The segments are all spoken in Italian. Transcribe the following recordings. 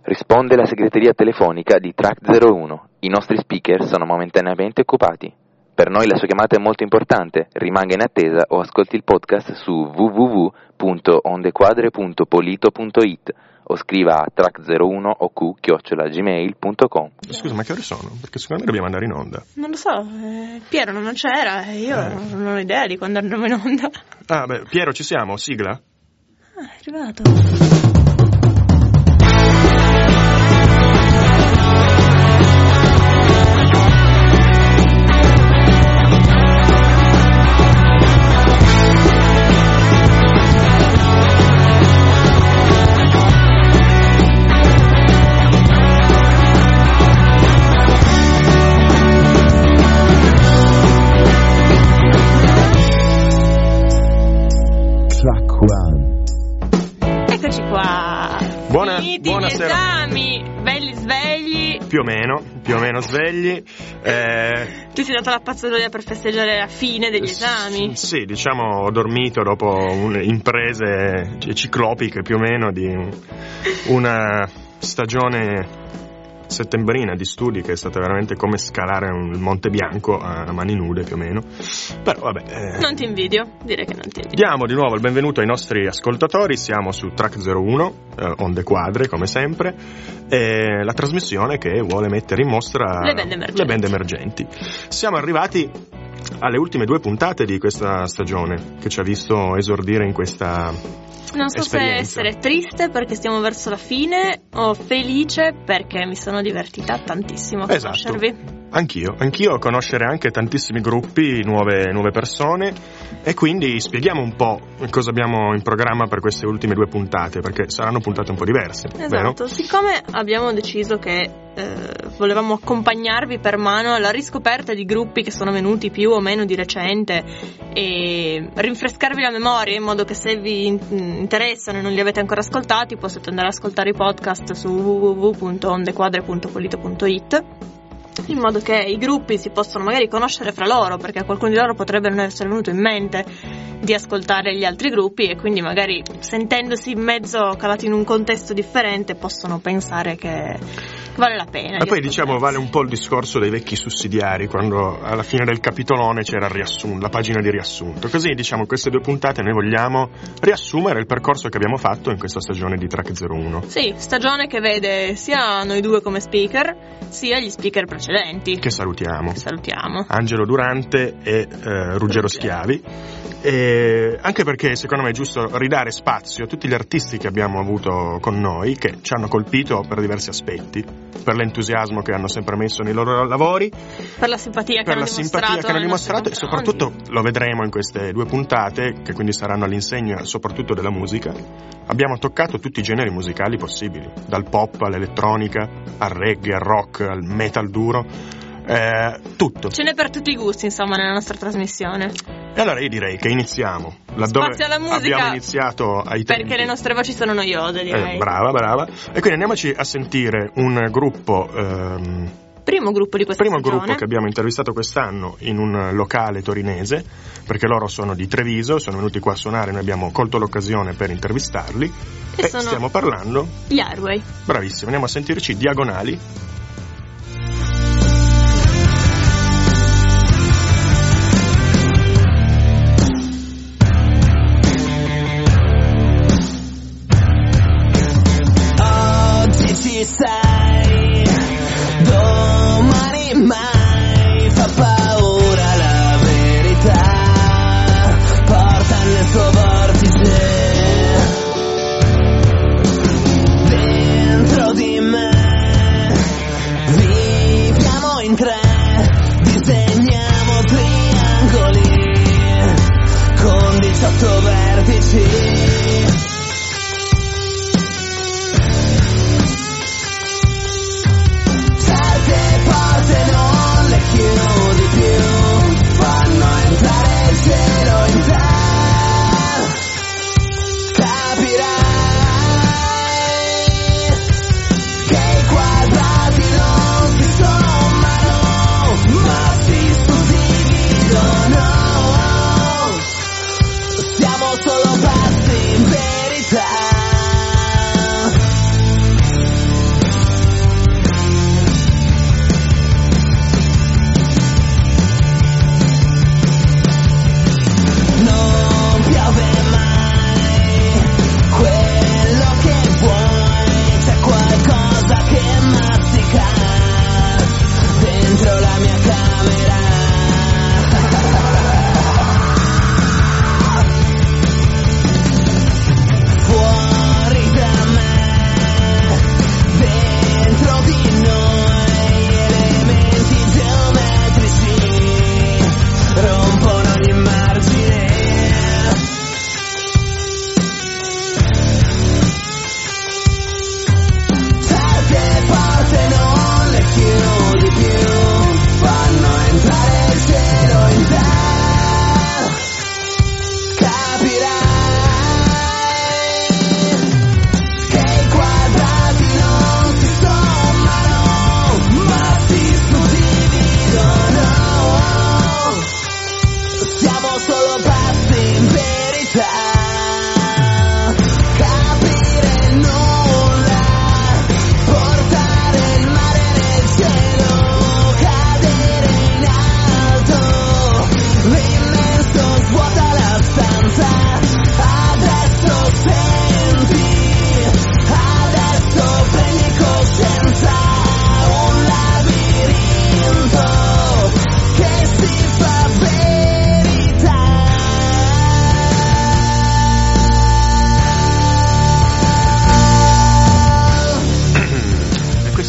Risponde la segreteria telefonica di Track 01. I nostri speaker sono momentaneamente occupati. Per noi la sua chiamata è molto importante. Rimanga in attesa o ascolti il podcast su www.ondequadre.polito.it o scriva a track01oq@gmail.com. Scusa, ma che ore sono? Perché secondo me dobbiamo andare in onda. Non lo so, Piero non c'era e io non ho idea di quando andremo in onda. Ah, beh, Piero, ci siamo? Sigla? Ah, è arrivato. Eccoci qua. Finiti gli esami, belli svegli. Più o meno svegli. Tu sei dato la pazzoia per festeggiare la fine degli esami? Sì, diciamo, ho dormito dopo imprese ciclopiche più o meno di una stagione settembrina di studi che è stata veramente come scalare un Monte Bianco a mani nude più o meno. Però vabbè, non ti invidio, direi che non ti invidio. Diamo di nuovo il benvenuto ai nostri ascoltatori. Siamo su Track 01, Onde Quadre come sempre, la trasmissione che vuole mettere in mostra le band emergenti. Siamo arrivati alle ultime 2 puntate di questa stagione che ci ha visto esordire in questa non so esperienza. Se essere triste perché stiamo verso la fine o felice perché mi sono divertita tantissimo a conoscervi. Anch'io a conoscere anche tantissimi gruppi, nuove persone, e quindi spieghiamo un po' cosa abbiamo in programma per queste ultime 2 puntate, perché saranno puntate un po' diverse. Esatto, vero? Siccome abbiamo deciso che volevamo accompagnarvi per mano alla riscoperta di gruppi che sono venuti più o meno di recente e rinfrescarvi la memoria in modo che se vi interessano e non li avete ancora ascoltati potete andare ad ascoltare i podcast su www.ondequadre.polito.it, in modo che i gruppi si possano magari conoscere fra loro, perché a qualcuno di loro potrebbe non essere venuto in mente di ascoltare gli altri gruppi e quindi magari sentendosi in mezzo calati in un contesto differente possono pensare che vale la pena. E poi diciamo vale un po' il discorso dei vecchi sussidiari, quando alla fine del capitolone c'era il riassunto, la pagina di riassunto. Così diciamo queste 2 puntate noi vogliamo riassumere il percorso che abbiamo fatto in questa stagione di Track 01. Sì, stagione che vede sia noi 2 come speaker sia gli speaker precedenti che salutiamo. Angelo Durante e Ruggero Schiavi. E anche perché secondo me è giusto ridare spazio a tutti gli artisti che abbiamo avuto con noi, che ci hanno colpito per diversi aspetti, per l'entusiasmo che hanno sempre messo nei loro lavori, per la simpatia che hanno dimostrato e soprattutto lo vedremo in queste 2 puntate, che quindi saranno all'insegna soprattutto della musica. Abbiamo toccato tutti i generi musicali possibili, dal pop all'elettronica, al reggae, al rock, al metal duro, tutto. Ce n'è per tutti i gusti, insomma, nella nostra trasmissione. E allora io direi che iniziamo laddove abbiamo iniziato ai tempi, perché le nostre voci sono noiose, direi. Brava. E quindi andiamoci a sentire un gruppo, primo gruppo di questa stagione. Gruppo che abbiamo intervistato quest'anno in un locale torinese, perché loro sono di Treviso, sono venuti qua a suonare, noi abbiamo colto l'occasione per intervistarli e stiamo parlando gli Airway. Bravissimo, andiamo a sentirci Diagonali. Sai, domani mai fa paura la verità, porta nel suo vortice dentro di me, viviamo in 3, disegniamo triangoli con 18 vertici.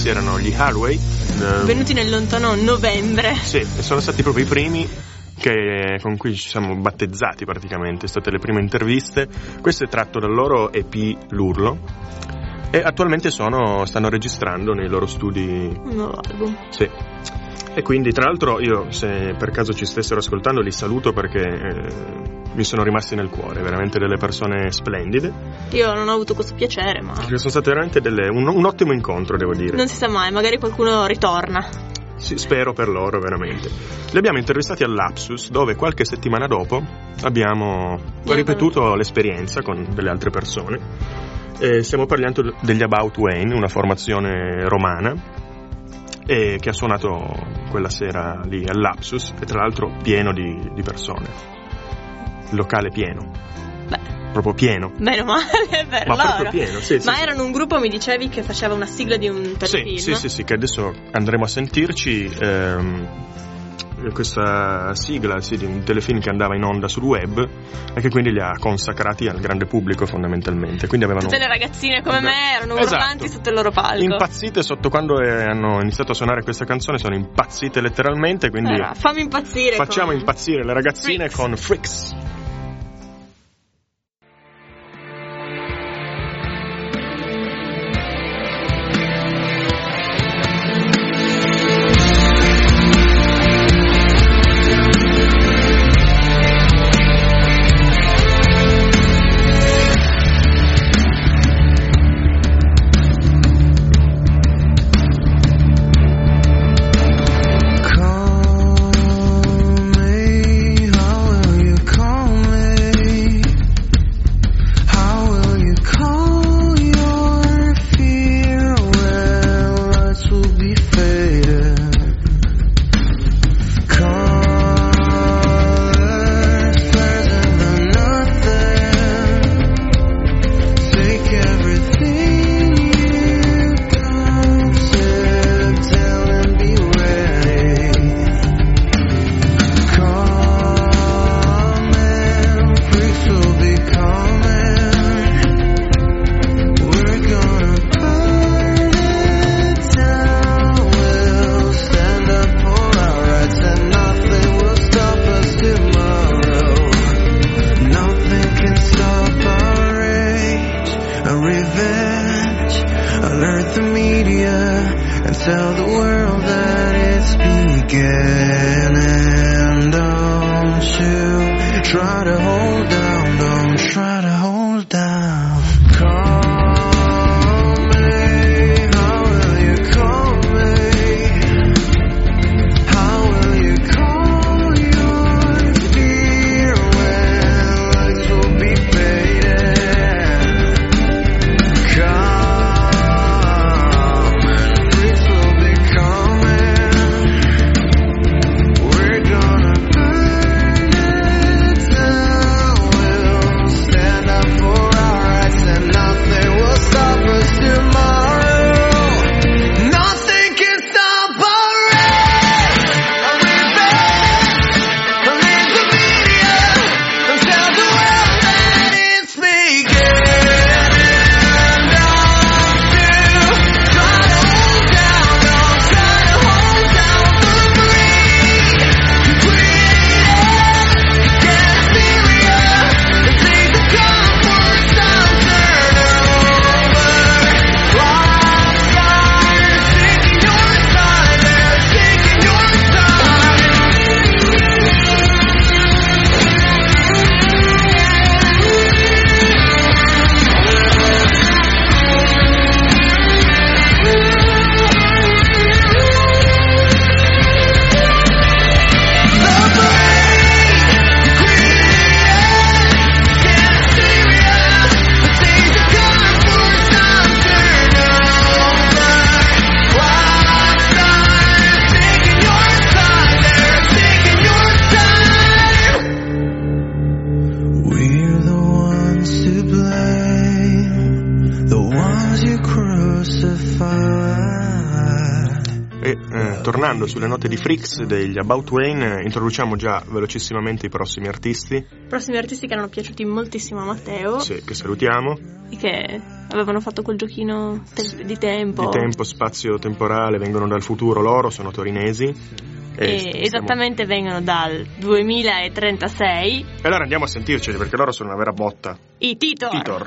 questi erano gli Hallway, venuti nel lontano novembre. Sì, e sono stati proprio i primi con cui ci siamo battezzati praticamente, state le prime interviste. Questo è tratto dal loro EP L'Urlo e attualmente stanno registrando nei loro studi un nuovo album. Sì. E quindi tra l'altro io, se per caso ci stessero ascoltando, li saluto perché mi sono rimasti nel cuore, veramente delle persone splendide. Io non ho avuto questo piacere, ma sono state veramente un ottimo incontro, devo dire. Non si sa mai, magari qualcuno ritorna. Sì, spero per loro, veramente. Li abbiamo intervistati all'Apsus, dove qualche settimana dopo abbiamo ripetuto l'esperienza con delle altre persone. Stiamo parlando degli About Wayne, una formazione romana che ha suonato quella sera lì all'Apsus, e tra l'altro pieno di persone. Il locale pieno. Beh, proprio pieno. Meno male per ma loro. proprio pieno, sì, ma sì, erano un gruppo, mi dicevi, che faceva una sigla di un telefilm. Sì, che adesso andremo a sentirci. Questa sigla di un telefilm che andava in onda sul web e che quindi li ha consacrati al grande pubblico, fondamentalmente. Quindi avevano tutte le ragazzine come me erano urlanti sotto il loro palco, impazzite sotto quando hanno iniziato a suonare questa canzone. Sono impazzite letteralmente, quindi fammi impazzire, facciamo impazzire le ragazzine Freaks. Con Freaks. E tornando sulle note di Freaks degli About Wayne, introduciamo già velocissimamente i prossimi artisti. I prossimi artisti che erano piaciuti moltissimo a Matteo. Sì, che salutiamo. E che avevano fatto quel giochino di tempo. Di tempo, spazio temporale, vengono dal futuro loro, sono torinesi. Esattamente, vengono dal 2036. E allora andiamo a sentirceli perché loro sono una vera botta. I Titor.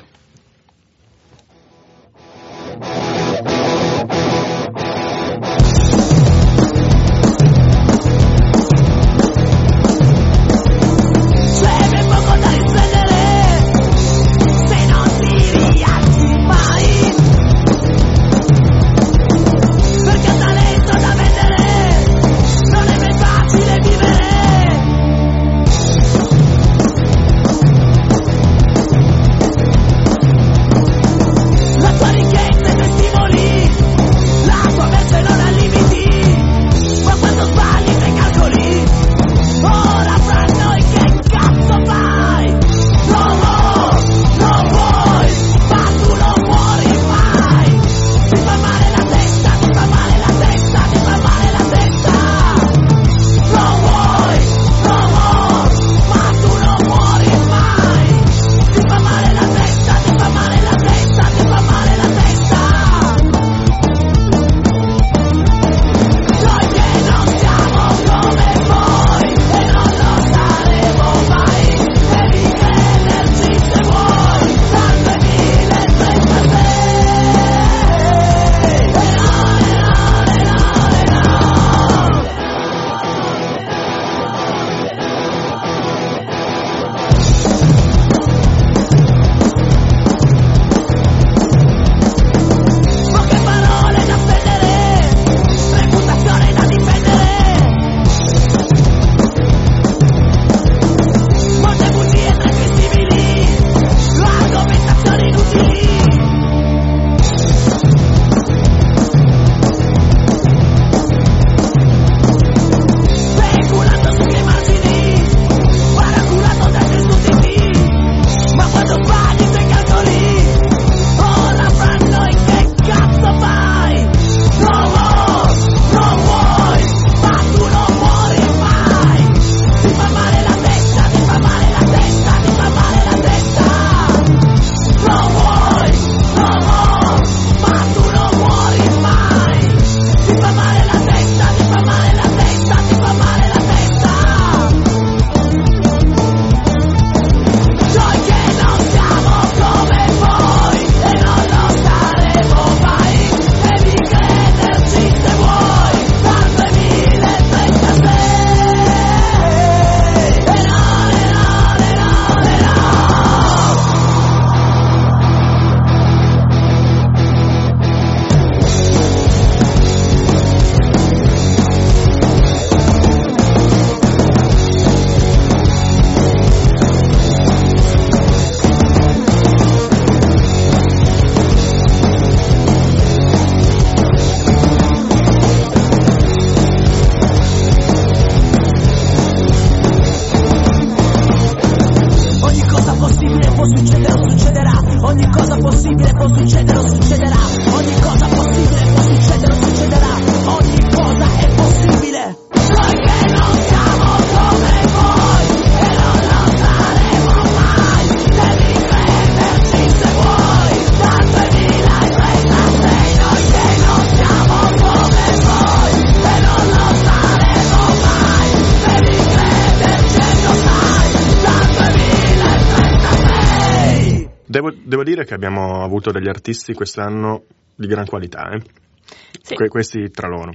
Devo dire che abbiamo avuto degli artisti quest'anno di gran qualità, Sì. Questi tra loro.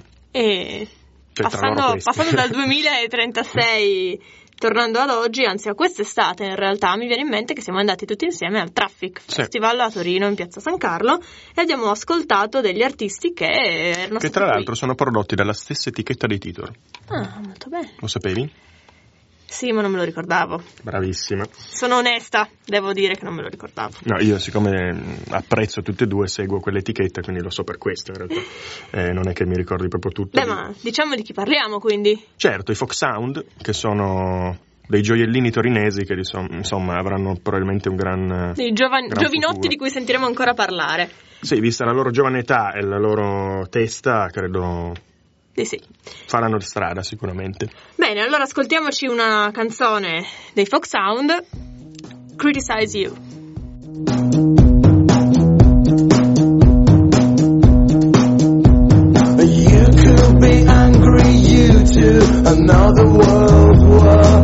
E Passando dal 2036 tornando ad oggi, anzi a quest'estate in realtà, mi viene in mente che siamo andati tutti insieme al Traffic Festival a Torino in piazza San Carlo e abbiamo ascoltato degli artisti che erano che tra l'altro sono prodotti dalla stessa etichetta dei Titor. Ah, molto bene. Lo sapevi? Sì, ma non me lo ricordavo. Bravissima. Sono onesta, devo dire che non me lo ricordavo. No, io siccome apprezzo tutte e due, seguo quell'etichetta, quindi lo so per questo in realtà. Non è che mi ricordi proprio tutto. Beh, ma diciamo di chi parliamo, quindi. Certo, i Folk Sound, che sono dei gioiellini torinesi che insomma avranno probabilmente un gran dei giovinotti futuro. Di cui sentiremo ancora parlare. Sì, vista la loro giovane età e la loro testa, credo Sì. Faranno di strada sicuramente. Bene, allora ascoltiamoci una canzone dei Folk Sound, Criticize You. You could be angry, you too, another world war.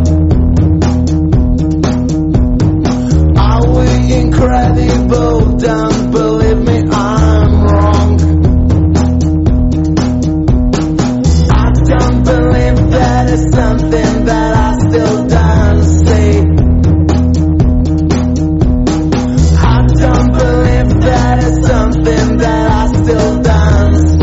Are we incredible? Don't believe me, I'm wrong. I don't believe that is something that I still don't see. I don't believe that is something that I still don't see.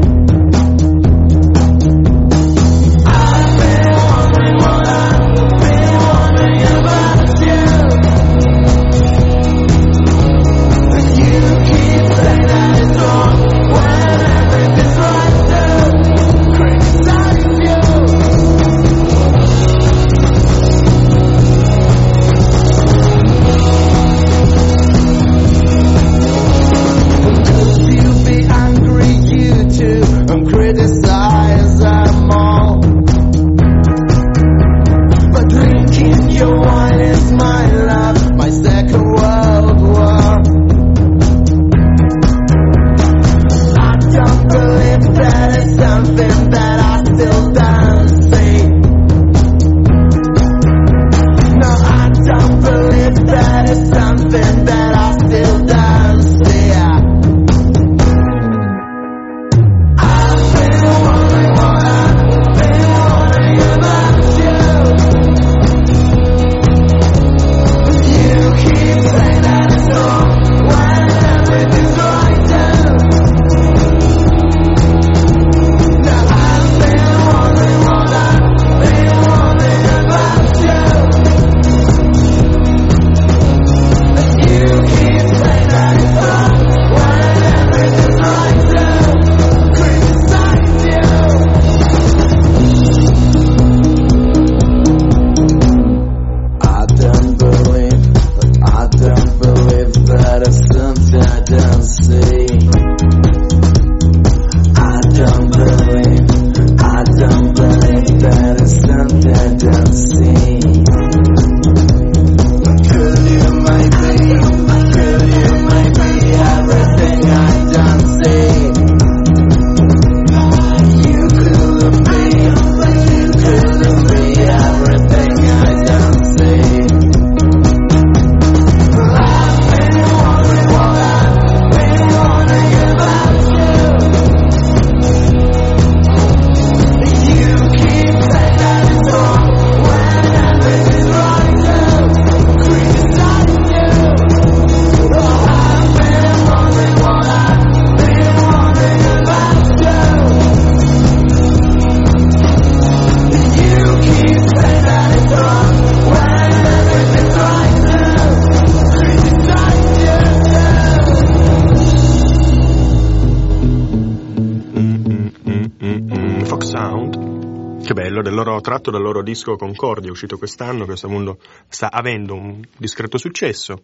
Tratto dal loro disco Concordia, uscito quest'anno. Questo mondo sta avendo un discreto successo,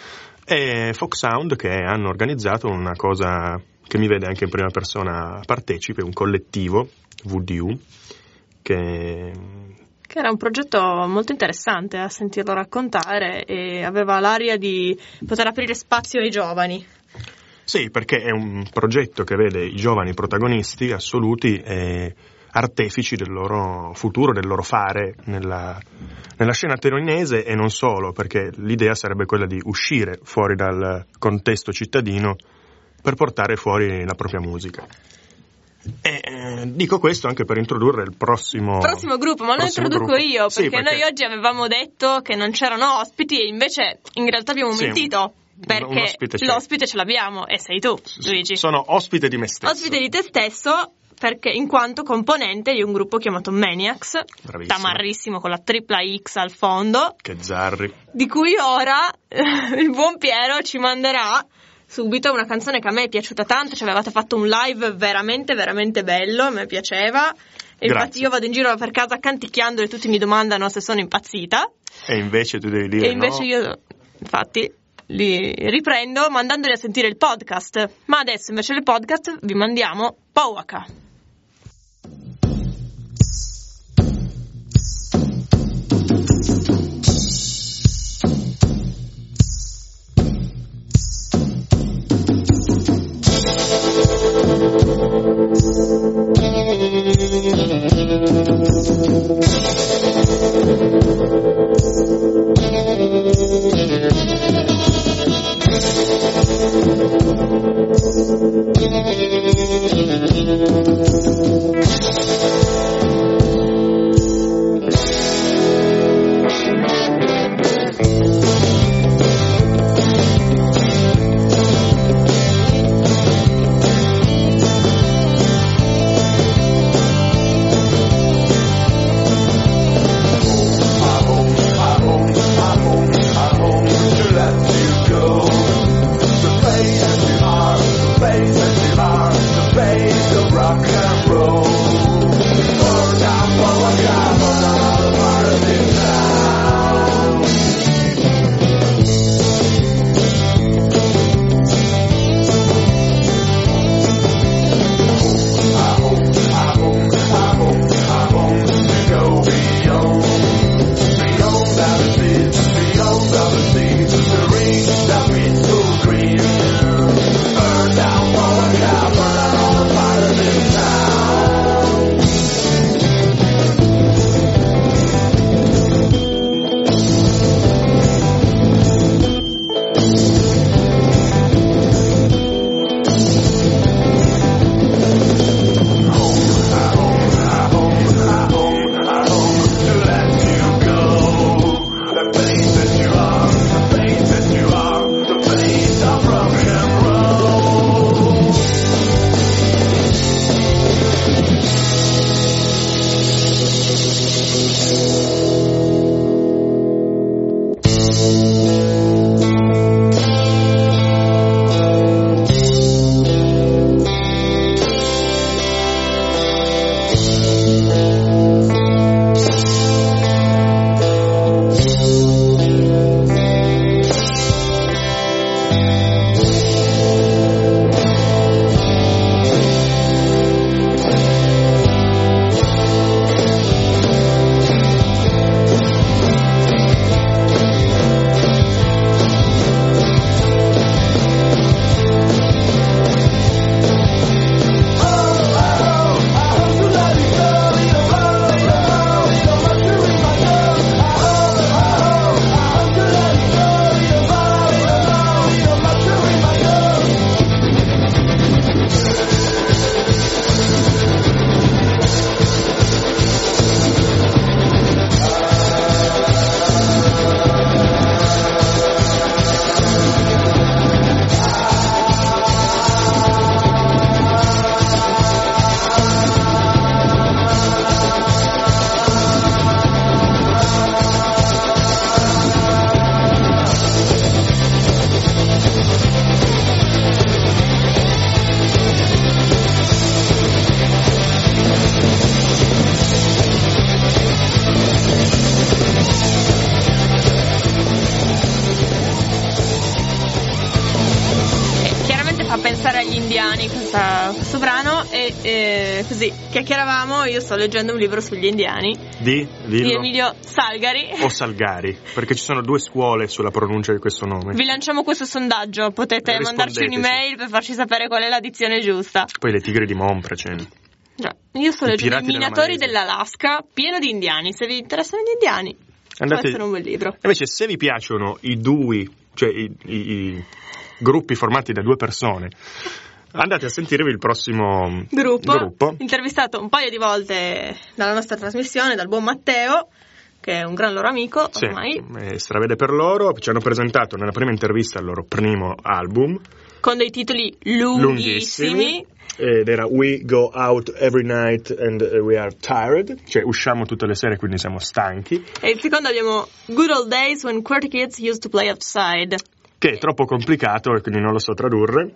e Folk Sound, che hanno organizzato una cosa che mi vede anche in prima persona partecipe, un collettivo, VDU, che era un progetto molto interessante a sentirlo raccontare, e aveva l'aria di poter aprire spazio ai giovani. Sì, perché è un progetto che vede i giovani protagonisti assoluti e artefici del loro futuro, del loro fare nella scena torinese, e non solo, perché l'idea sarebbe quella di uscire fuori dal contesto cittadino per portare fuori la propria musica. E dico questo anche per introdurre il prossimo gruppo, ma lo introduco io, perché noi oggi avevamo detto che non c'erano ospiti, e invece in realtà abbiamo mentito. Perché l'ospite ce l'abbiamo, e sei tu, Luigi. Sono ospite di me stesso. Ospite di te stesso, perché in quanto componente di un gruppo chiamato Maniacs, tamarrissimo, con la tripla X al fondo, che zarri, di cui ora il buon Piero ci manderà subito una canzone che a me è piaciuta tanto. Ci avevate fatto un live veramente veramente bello, a me piaceva, e infatti io vado in giro per casa canticchiando e tutti mi domandano se sono impazzita, e invece tu devi dire e invece io infatti li riprendo mandandoli a sentire il podcast. Ma adesso invece del podcast vi mandiamo Powaka. questo brano e così chiacchieravamo. Io sto leggendo un libro sugli indiani di Emilio Salgari o Salgari, perché ci sono due scuole sulla pronuncia di questo nome. Vi lanciamo questo sondaggio, potete mandarci un'email per farci sapere qual è la dizione giusta. Poi le tigri di Montprecen. Già, io sto leggendo I minatori dell'Alaska, pieno di indiani. Se vi interessano gli indiani, può essere un bel libro. Invece, se vi piacciono i dui, cioè i gruppi formati da due persone, andate a sentirvi il prossimo gruppo, intervistato un paio di volte dalla nostra trasmissione dal buon Matteo, che è un gran loro amico ormai. Sì, stravede per loro. Ci hanno presentato nella prima intervista il loro primo album con dei titoli lunghissimi. Ed era We Go Out Every Night and We Are Tired, cioè usciamo tutte le sere quindi siamo stanchi. E il secondo abbiamo Good Old Days When Quirky Kids Used to Play Outside, che è troppo complicato e quindi non lo so tradurre.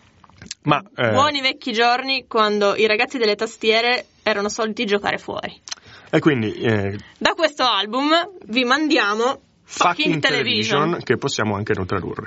Ma buoni vecchi giorni quando i ragazzi delle tastiere erano soliti giocare fuori. E quindi da questo album vi mandiamo Fucking Television, che possiamo anche non tradurre.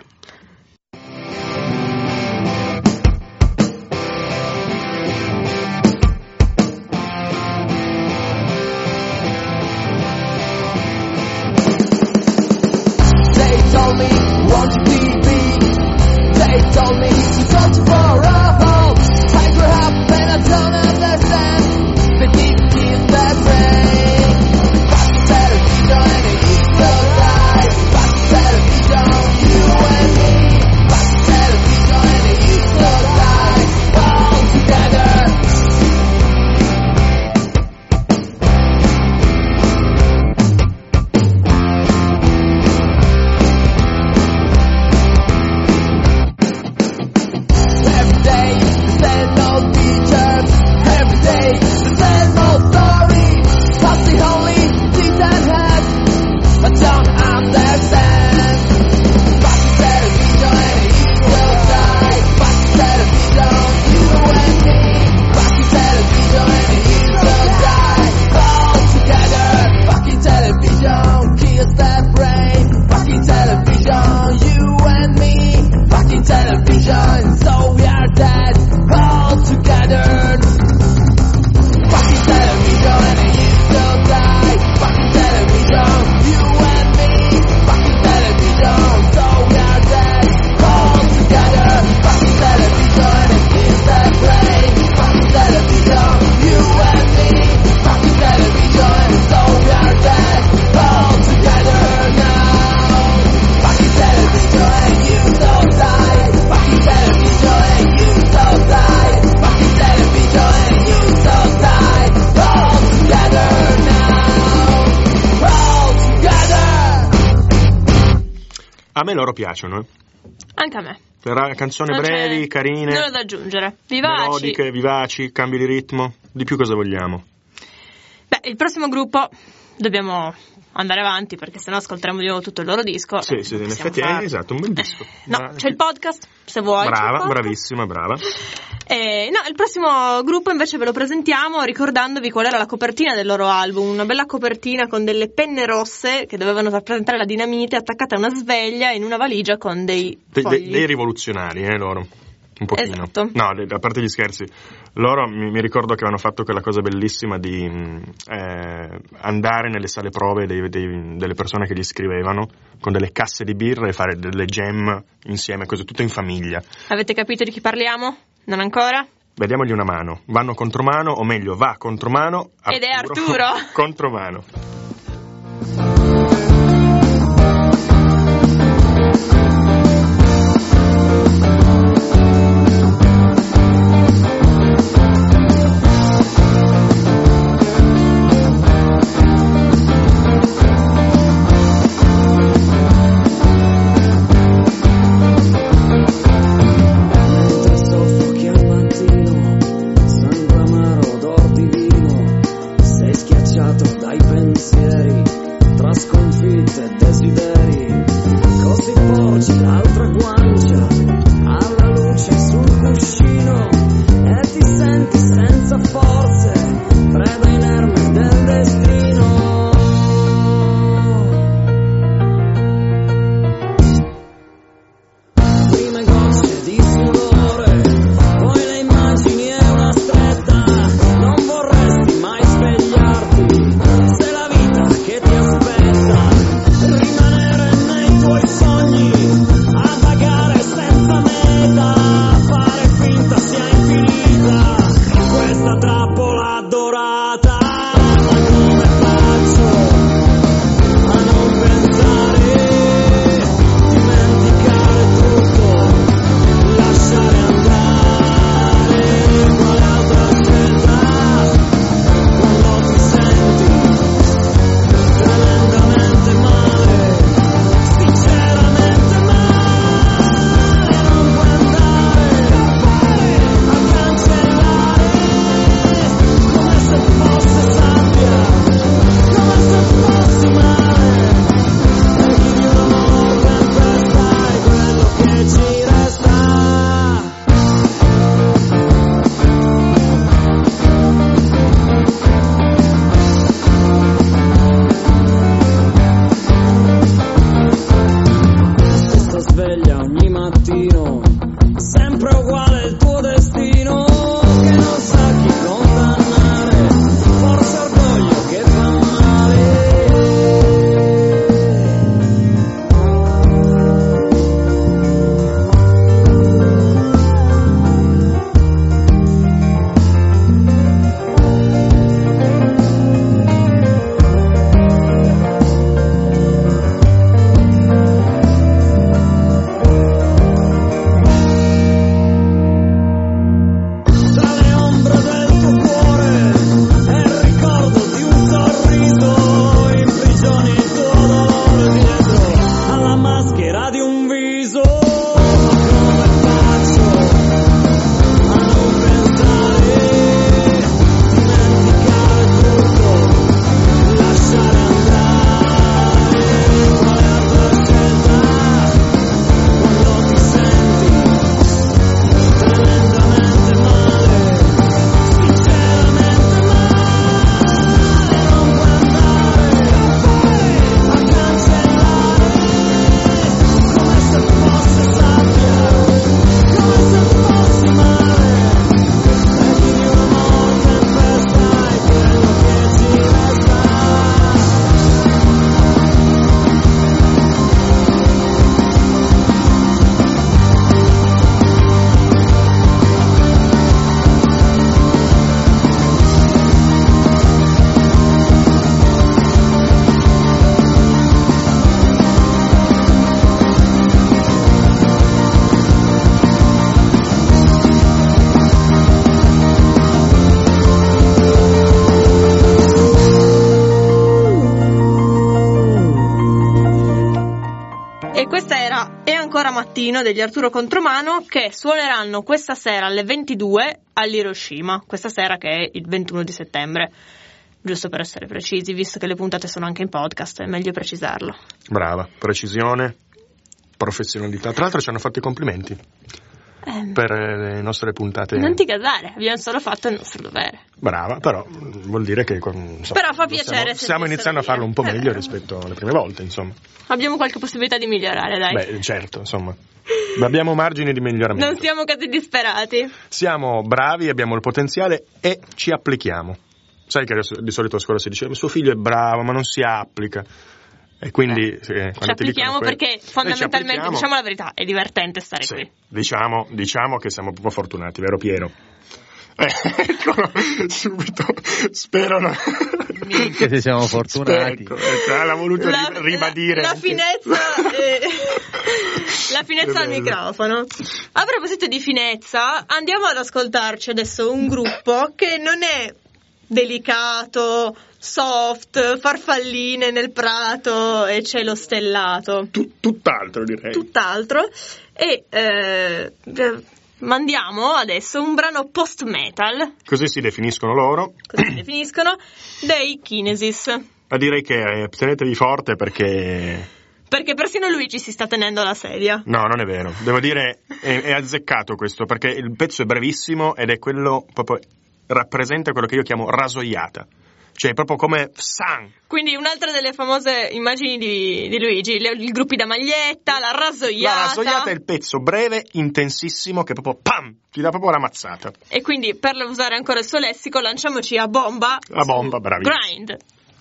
Told me, won't you be? They told me to talk to for a home. I grew up and I don't understand. They didn't give that brain. Fucking television and it is so right. Fucking television, you and me. me loro piacciono. Anche a me. Canzoni brevi, carine. Nulla da aggiungere. Vivaci. Melodiche, vivaci, cambi di ritmo. Di più cosa vogliamo? Beh, il prossimo gruppo dobbiamo andare avanti perché sennò ascolteremo di nuovo tutto il loro disco. Sì, in effetti è esatto, un bel disco. No, c'è il podcast, se vuoi. Brava, bravissima, brava. No, il prossimo gruppo invece ve lo presentiamo ricordando qual era la copertina del loro album, una bella copertina con delle penne rosse che dovevano rappresentare la dinamite attaccata a una sveglia in una valigia con dei fogli. Dei rivoluzionari, loro. Un pochino. Esatto. No, a parte gli scherzi, loro mi ricordo che avevano fatto quella cosa bellissima di andare nelle sale prove delle persone che gli scrivevano con delle casse di birra e fare delle jam insieme, così tutto in famiglia. Avete capito di chi parliamo? Non ancora? Vediamogli una mano. Vanno contromano, o meglio, va contromano. Ed è Arturo. Contromano. Dai pensieri Ancora Mattino degli Arturo Contromano, che suoneranno questa sera alle 22 all'Hiroshima, questa sera che è il 21 di settembre. Giusto per essere precisi, visto che le puntate sono anche in podcast, è meglio precisarlo. Brava, precisione, professionalità. Tra l'altro ci hanno fatto i complimenti per le nostre puntate. Non ti gasare, abbiamo solo fatto il nostro dovere. Brava, però vuol dire che però fa piacere. Stiamo iniziando a farlo un po' meglio rispetto alle prime volte, insomma. Abbiamo qualche possibilità di migliorare, dai. Beh, certo, insomma. Abbiamo margini di miglioramento. Non siamo così disperati. Siamo bravi, abbiamo il potenziale e ci applichiamo. Sai che di solito a scuola si dice suo figlio è bravo ma non si applica, e quindi ci applichiamo perché fondamentalmente, diciamo la verità, è divertente stare qui. Diciamo che siamo proprio fortunati, vero Piero? Ecco, subito, spero che se siamo fortunati. L'ha voluto ribadire la finezza la finezza al microfono. A proposito di finezza, andiamo ad ascoltarci adesso un gruppo che non è delicato, soft, farfalline nel prato e cielo stellato. Tutt'altro, direi. Tutt'altro. E mandiamo adesso un brano post-metal. Così si definiscono loro. Così si definiscono, dei Kinesis. Ma direi che tenetevi forte perché persino Luigi si sta tenendo la sedia. No, non è vero. Devo dire, è azzeccato questo, perché il pezzo è brevissimo ed è quello proprio... rappresenta quello che io chiamo rasoiata, cioè proprio come san. Quindi un'altra delle famose immagini di Luigi, i gruppi da maglietta, la rasoiata. La rasoiata è il pezzo breve, intensissimo, che proprio pam, ti dà proprio la mazzata. E quindi per usare ancora il suo lessico lanciamoci a bomba. A bomba, bravissimo. Grind.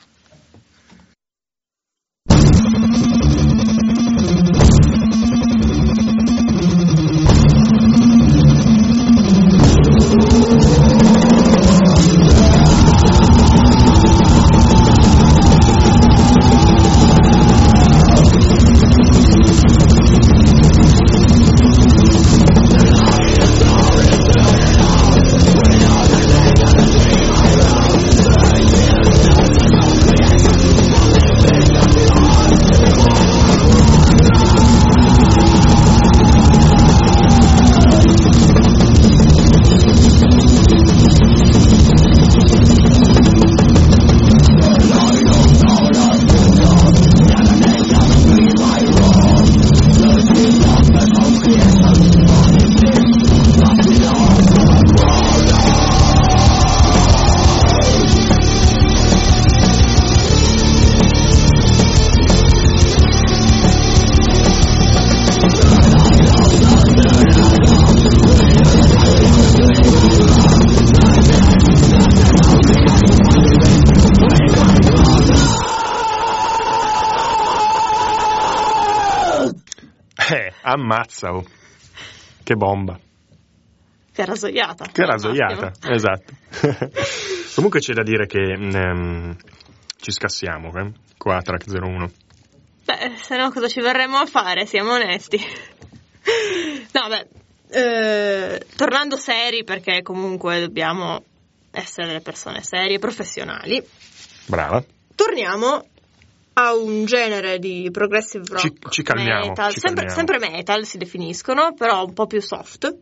Ammazza, oh. Che bomba. Che rasoiata. Che rasoiata, esatto. Comunque c'è da dire che ci scassiamo, qua a Track 01. Beh, se no cosa ci verremo a fare, siamo onesti. No, tornando seri, perché comunque dobbiamo essere delle persone serie, professionali. Brava. Torniamo a un genere di progressive rock, ci calmiamo, metal, sempre metal si definiscono, però un po' più soft.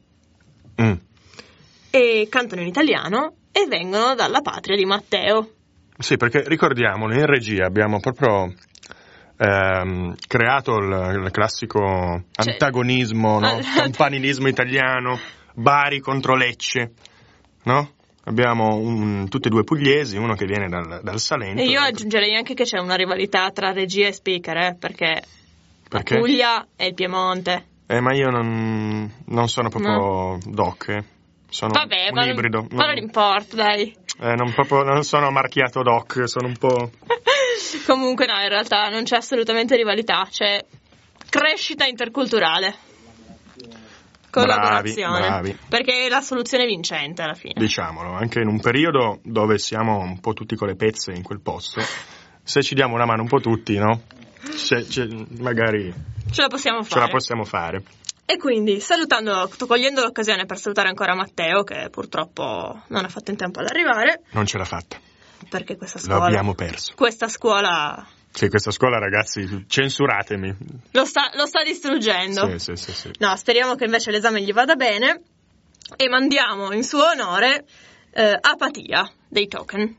E cantano in italiano e vengono dalla patria di Matteo. Sì, perché ricordiamolo, in regia abbiamo proprio creato il classico antagonismo, no? Campanilismo italiano, Bari contro Lecce, no? Abbiamo tutti e due pugliesi, uno che viene dal Salento. E io aggiungerei anche che c'è una rivalità tra regia e speaker, perché la Puglia e il Piemonte. Ma io non sono proprio doc, sono un ibrido. Ma non importa, dai. Non sono marchiato doc, sono un po'... Comunque no, in realtà non c'è assolutamente rivalità, c'è crescita interculturale. Collaborazione. Bravi. Perché è la soluzione vincente alla fine. Diciamolo, anche in un periodo dove siamo un po' tutti con le pezze in quel posto, se ci diamo una mano un po' tutti, no? Magari ce la possiamo fare. E quindi cogliendo l'occasione per salutare ancora Matteo, che purtroppo non ha fatto in tempo ad arrivare. Non ce l'ha fatta. Perché questa scuola... Lo abbiamo perso. Questa scuola Sì, questa scuola, ragazzi, censuratemi. Lo sta distruggendo. Sì. No, speriamo che invece l'esame gli vada bene e mandiamo in suo onore Apatia dei Token.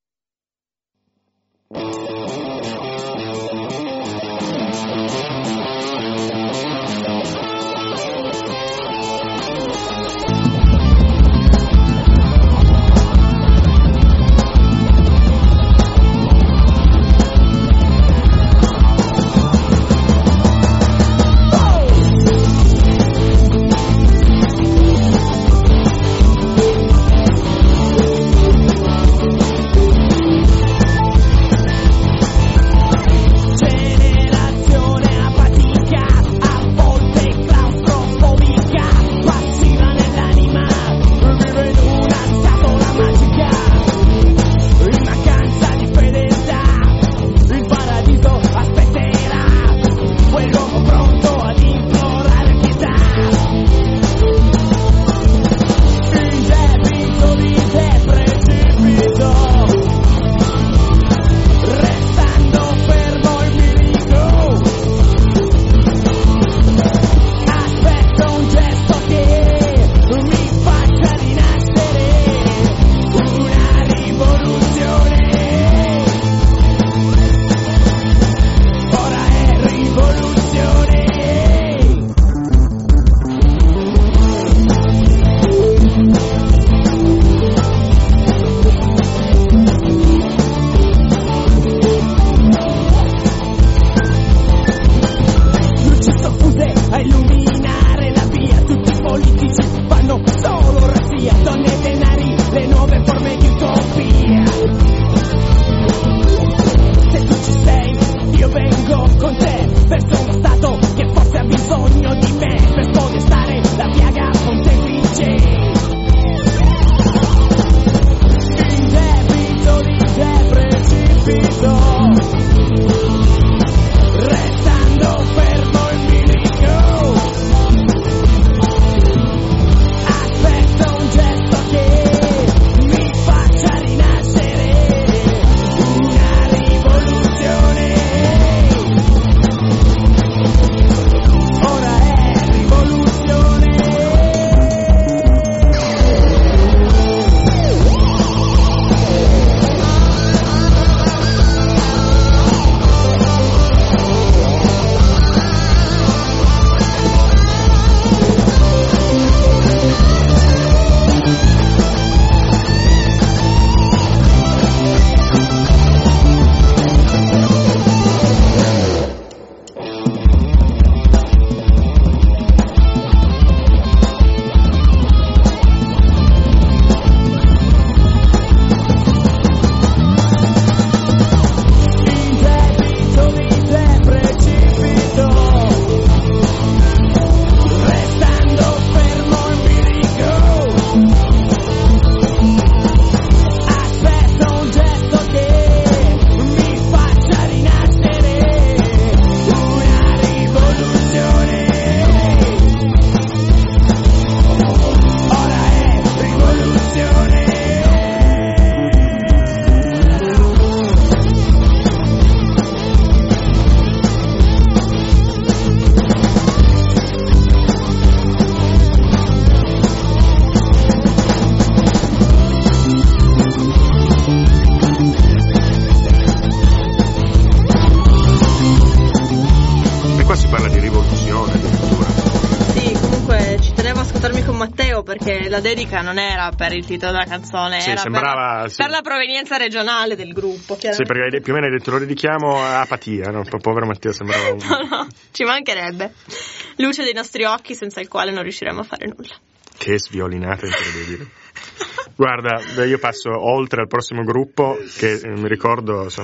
Perché la dedica non era per il titolo della canzone, sì, era sembrava, per la provenienza regionale del gruppo. Sì, perché più o meno hai detto, lo dedichiamo a Apatia, no? Povero Mattia sembrava un... No, ci mancherebbe. Luce dei nostri occhi senza il quale non riusciremo a fare nulla. Che sviolinata incredibile. Guarda, io passo oltre al prossimo gruppo che mi ricordo è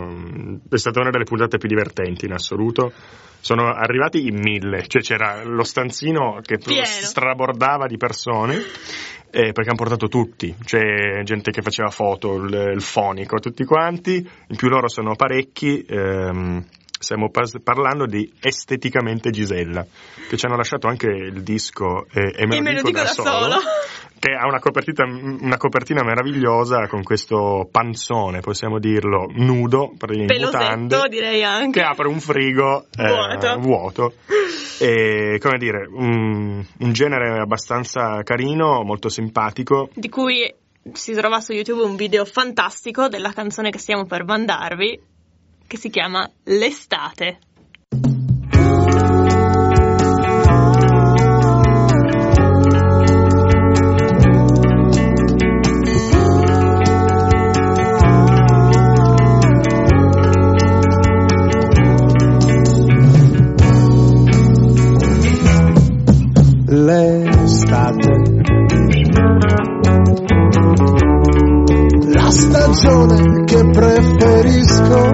stata una delle puntate più divertenti in assoluto. Sono arrivati in 1000, cioè c'era lo stanzino che strabordava di persone, perché hanno portato tutti, c'è gente che faceva foto, il fonico, tutti quanti, in più loro sono parecchi. Stiamo parlando di Esteticamente Gisella, che ci hanno lasciato anche il disco e me lo dico da solo, che ha una copertina meravigliosa con questo panzone, possiamo dirlo, nudo, praticamente mutande, direi anche, che apre un frigo vuoto. E, come dire, un genere abbastanza carino, molto simpatico, di cui si trova su YouTube un video fantastico della canzone che stiamo per mandarvi, che si chiama L'estate. L'estate, la stagione che preferisco,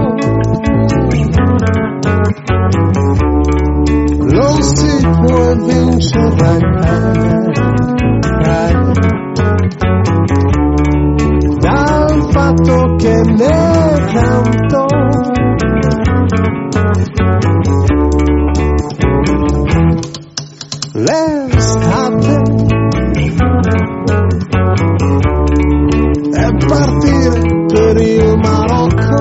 non si può vincere, dal fatto che ne canto. L'estate è partire per il Marocco,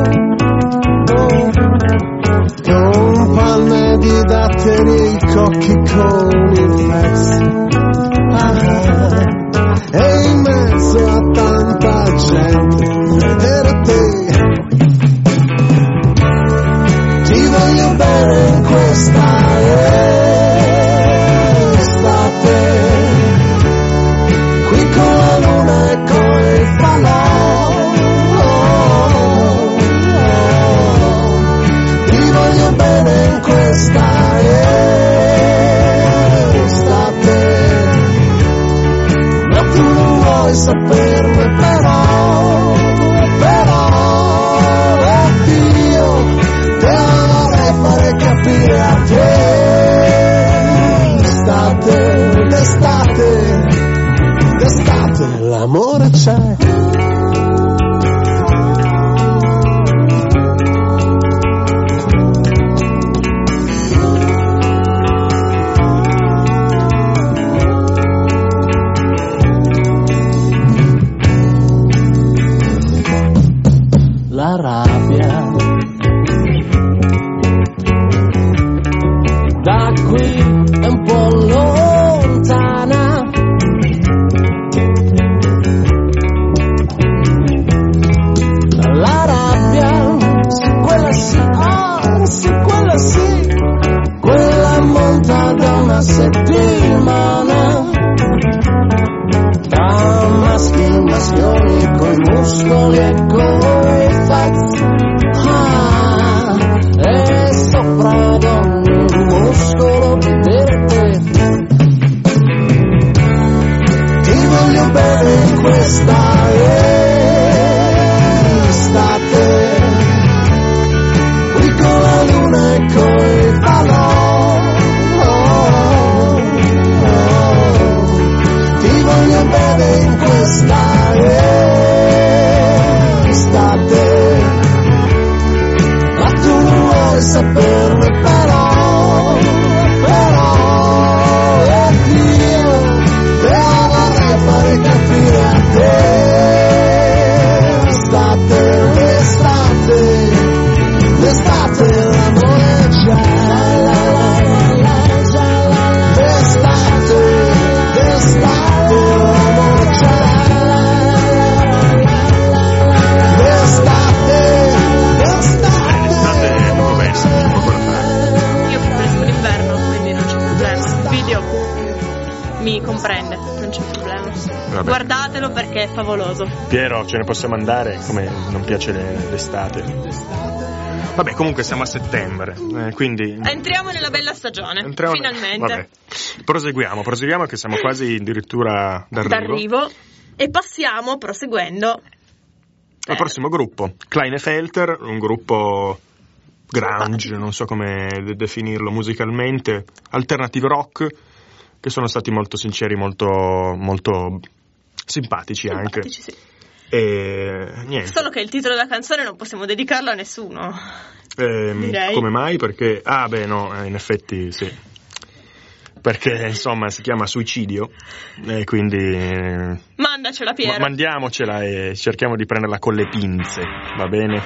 con palme di datteri, cocchi con il flex, e in mezzo a tanta gente vedere te. Ti voglio bene in questa qui con la luna e con il falò, ti voglio bene in questa estate, ma tu non vuoi saperne però, oddio, te lo vorrei fare capire a te. D'estate l'amore c'è. La rabbia da qui è un po' lontana, la rabbia, quella sì, quella monta da una settimana, tra maschi e maschioni, coi muscoli e coi fazzi, e sopra ad ogni muscolo vedere te. Ti voglio bene in questa estate, qui con la luna e coi falò, ti voglio bene in questa estate, ma tu non vuoi saperne però, oddio, te lo vorrei fare capire a te. L'estate l'amore c'è, d'estate l'amore c'è, l'estate è proprio bella, poco da fare. Io preferisco l'inverno, quindi non c'è problema. Il video mi comprende, non c'è problema. Vabbè. Guardatelo perché è favoloso. Piero, ce ne possiamo andare, come non piace l'estate. Vabbè, comunque siamo a settembre, quindi entriamo nella bella stagione, finalmente. Vabbè. Proseguiamo che siamo quasi addirittura d'arrivo. E passiamo, proseguendo, al prossimo gruppo, Klinefelter, un gruppo grunge, non so come definirlo musicalmente, alternative rock, che sono stati molto sinceri, molto simpatici anche. Sì. E niente. Solo che il titolo della canzone non possiamo dedicarlo a nessuno. Come mai? Perché in effetti sì. perché insomma si chiama suicidio e quindi mandacela, Piero. Mandiamocela e cerchiamo di prenderla con le pinze, va bene?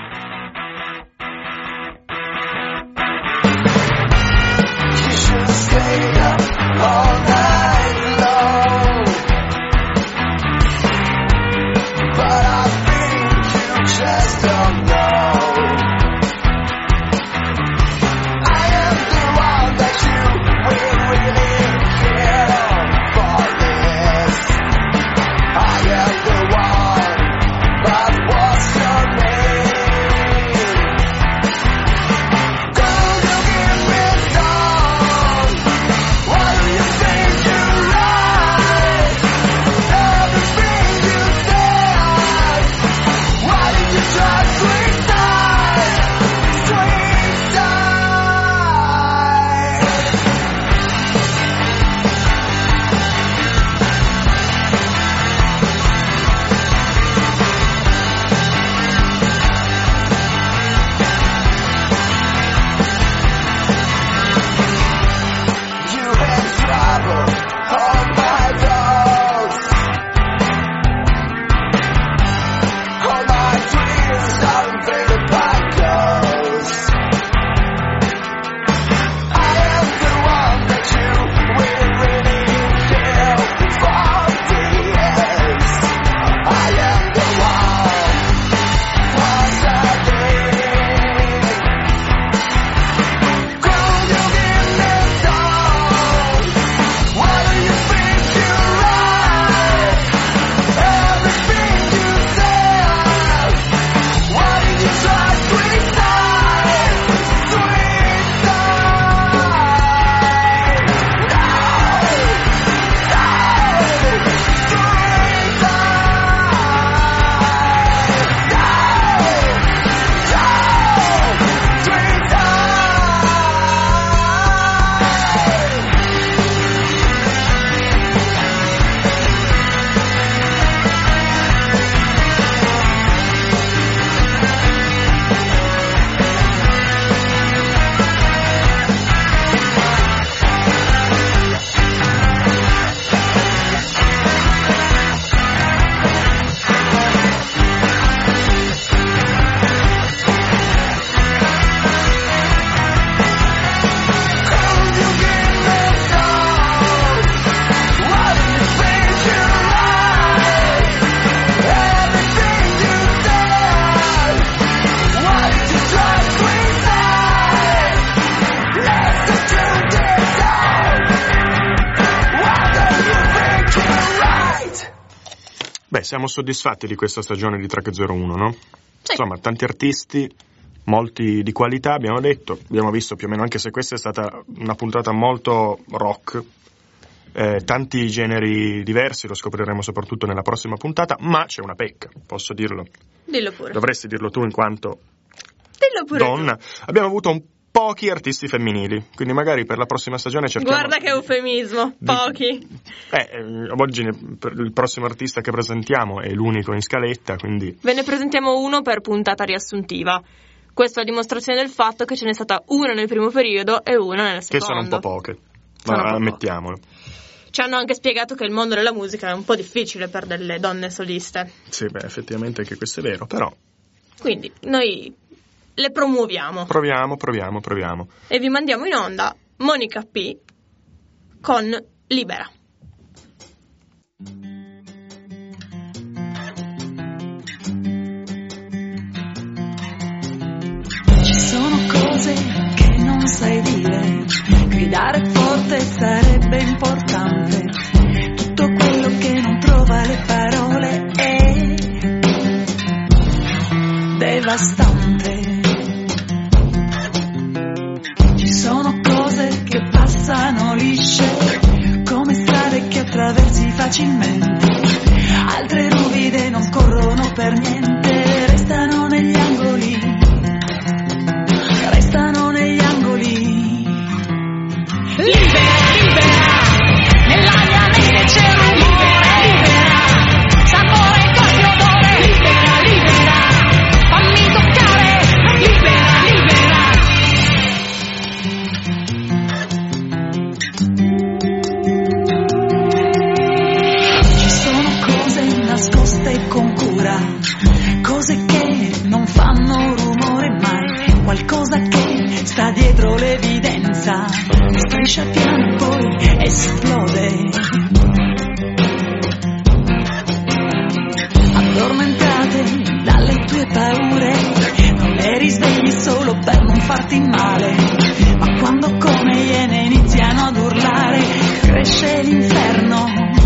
Beh, siamo soddisfatti di questa stagione di Track 01, no? Sì. Insomma, tanti artisti, molti di qualità, abbiamo detto, abbiamo visto più o meno, anche se questa è stata una puntata molto rock, tanti generi diversi, lo scopriremo soprattutto nella prossima puntata, ma c'è una pecca, posso dirlo? Dillo pure. Dovresti dirlo tu in quanto Dillo pure donna. Tu. Abbiamo avuto pochi artisti femminili, quindi magari per la prossima stagione cerchiamo... Guarda che eufemismo, pochi. Oggi il prossimo artista che presentiamo è l'unico in scaletta, quindi... Ve ne presentiamo uno per puntata riassuntiva. Questa è la dimostrazione del fatto che ce n'è stata una nel primo periodo e una nel secondo. Che sono un po' poche, ma ammettiamolo. Ci hanno anche spiegato che il mondo della musica è un po' difficile per delle donne soliste. Sì, effettivamente anche questo è vero, però... Quindi noi le promuoviamo. Proviamo. E vi mandiamo in onda Monica P. con Libera. Ci sono cose che non sai dire, gridare forte sarebbe importante, tutto quello che non trova le parole è devastante. Ci sono cose che passano lisce, come strade che attraversi facilmente, altre ruvide non corrono per niente, restano negli angoli, libera, nella mia mente c'è rumore, libera, sapore, quasi odore, libera, fammi toccare. libera, cose che non fanno rumore mai, qualcosa che sta dietro l'evidenza, striscia piano poi esplode. Addormentate dalle tue paure, non le risvegli solo per non farti male, ma quando come iene iniziano ad urlare, cresce l'inferno,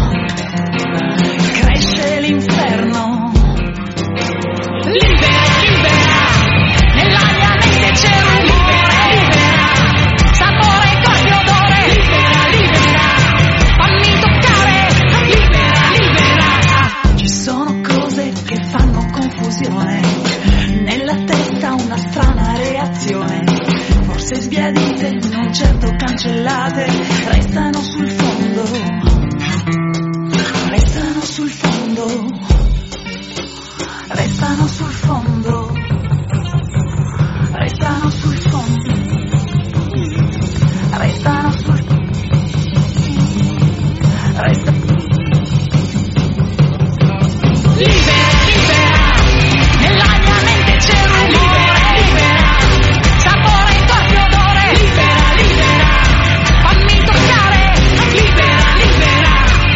cresce l'inferno. Libera, libera, nella mia mente c'è rumore, libera, sapore, corpo, odore, libera, libera, fammi toccare, libera, libera. Ci sono cose che fanno confusione, nella testa una strana reazione, forse sbiadite, non certo cancellate, restano sul fondo, restano sul fondo, restano sul fondo, restano sul fondo, restano sul fondo, restano. Libera, libera, nella mia mente c'è rumore, libera, sapore, corpo, odore, libera, libera, fammi toccare, libera, libera,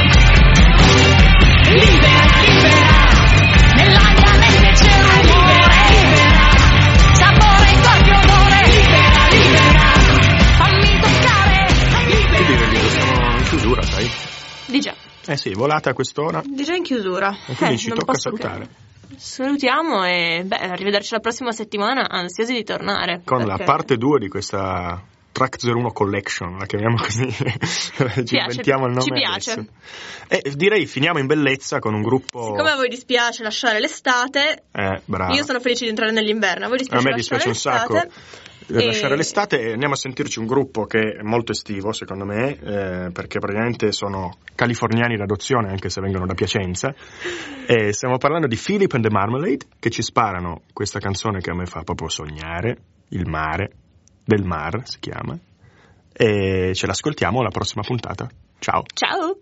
libera, libera, nella mia mente c'è rumore, libera, sapore, corpo, odore, libera, libera, fammi toccare, libera. Siamo in chiusura, sai? Di già. Eh sì, volata a quest'ora. Di già in chiusura. E quindi ci non tocca posso salutare. Salutiamo e arrivederci la prossima settimana, ansiosi di tornare. Con perché la parte 2 di questa Track 01 Collection, la chiamiamo così. Ci inventiamo il nome. Ci piace. Adesso. E direi finiamo in bellezza con un gruppo. Siccome a voi dispiace lasciare l'estate, bravo. io sono felice di entrare nell'inverno. A voi dispiace A me dispiace un sacco lasciare l'estate, e andiamo a sentirci un gruppo che è molto estivo secondo me, perché praticamente sono californiani d'adozione anche se vengono da Piacenza, e stiamo parlando di Philip and the Marmalade, che ci sparano questa canzone che a me fa proprio sognare, Il mare, del mar si chiama, e ce l'ascoltiamo alla prossima puntata. Ciao. Ciao.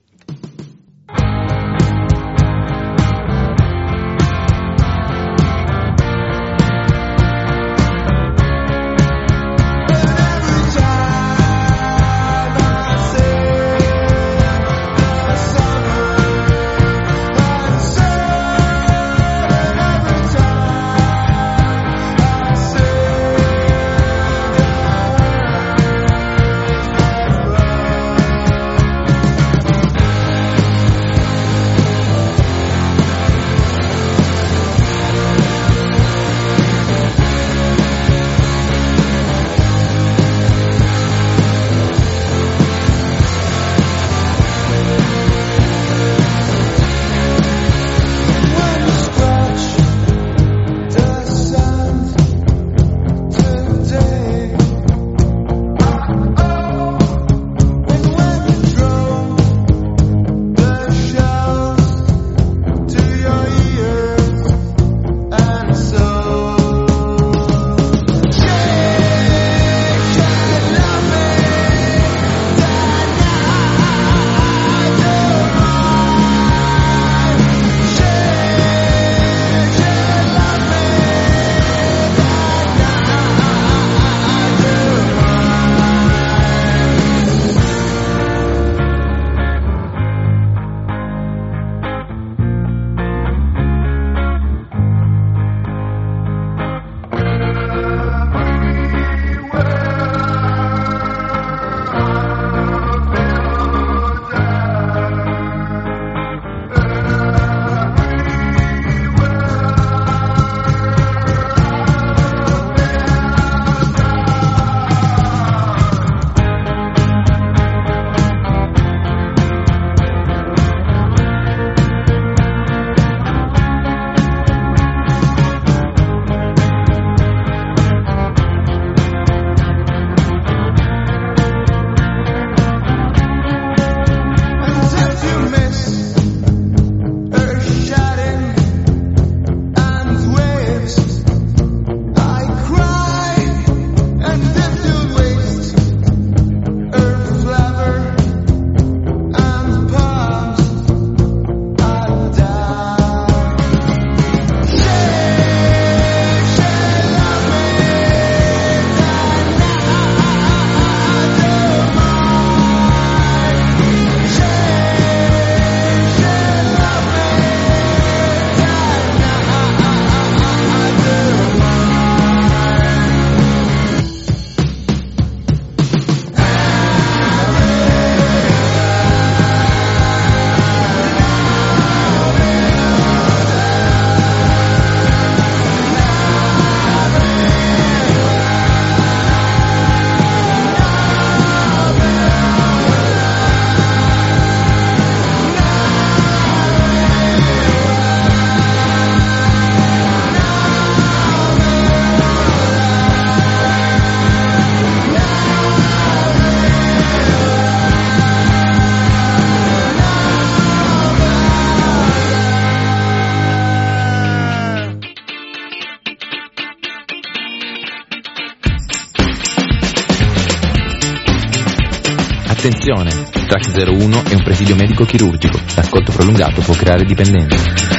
Attenzione! Track 01 è un presidio medico chirurgico. L'ascolto prolungato può creare dipendenza.